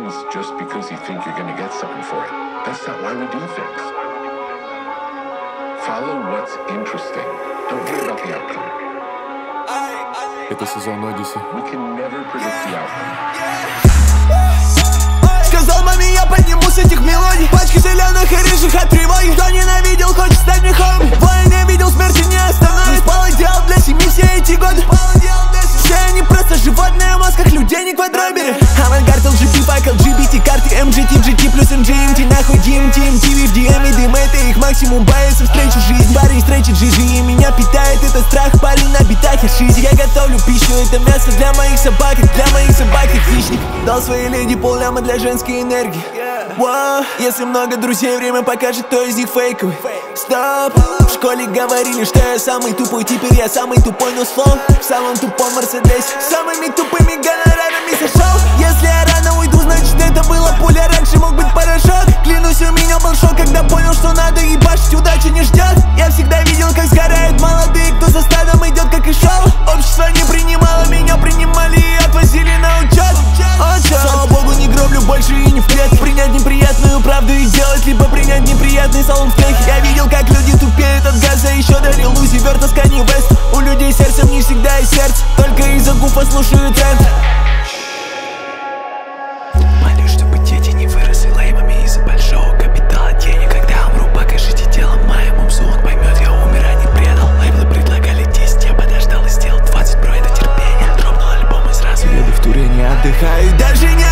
things just because you think you're gonna get something for it. That's not why we do things. Follow what's interesting. Don't worry about the outcome. Это сезон Одиссе. We can never predict the outcome. Сказал маме, я подниму с этих мелодий. Пачки зеленых и рыжих от тревоги. Кто ненавидел, хочет стать мне хоми. Воин не видел, смерти не остановит. Спал и делал для семьи все эти годы. Все они просто животные в масках, людей не квадроберы. Авангард, LGB, фак, LGBT, карты, MGT, GT плюс MGMT. Нахуй DMT, MTV, в DM и дым, это их максимум. Боится встречу жизнь, парень встречи GG. И меня питает этот страх, парень на битах и шизе. Я готовлю пищу, это мясо для моих собак, и для моих собак и хищник. Дал своей леди полляма для женской энергии. Wow. Если много друзей, время покажет, кто из них фейковый. Стоп. В школе говорили, что я самый тупой. Теперь я самый тупой, но слов в самом тупом Мерседесе. Самыми тупыми гонорарами сошел. Если я рано уйду, значит это была пуля. Раньше мог быть порошок. Клянусь, у меня был шок, когда понял, что надо ебашить, удача не ждет. Я всегда видел, как сгорают молодые, кто за стадом идет, как и шел. Общество не принимало, меня принимали и отвозили на учет. Слава богу, не гроблю больше и не в клетке. Принять неприятную правду и сделать, либо принять неприятный салон в трехе. Я видел, как люди тупеют от газа, еще дарил Лузи Верта с Канье Вест. У людей сердцем не всегда есть сердце, только из-за гуфа слушают центр. Молюсь, чтобы дети не выросли леймами из-за большого капитала денег. Когда умру, покажите тело моему псу, он поймет, я умер, а не предал. Лейблы предлагали 10, я подождал и сделал 20, бро, это терпение. Дропнул альбом и сразу еду в туре, не отдыхаю, даже не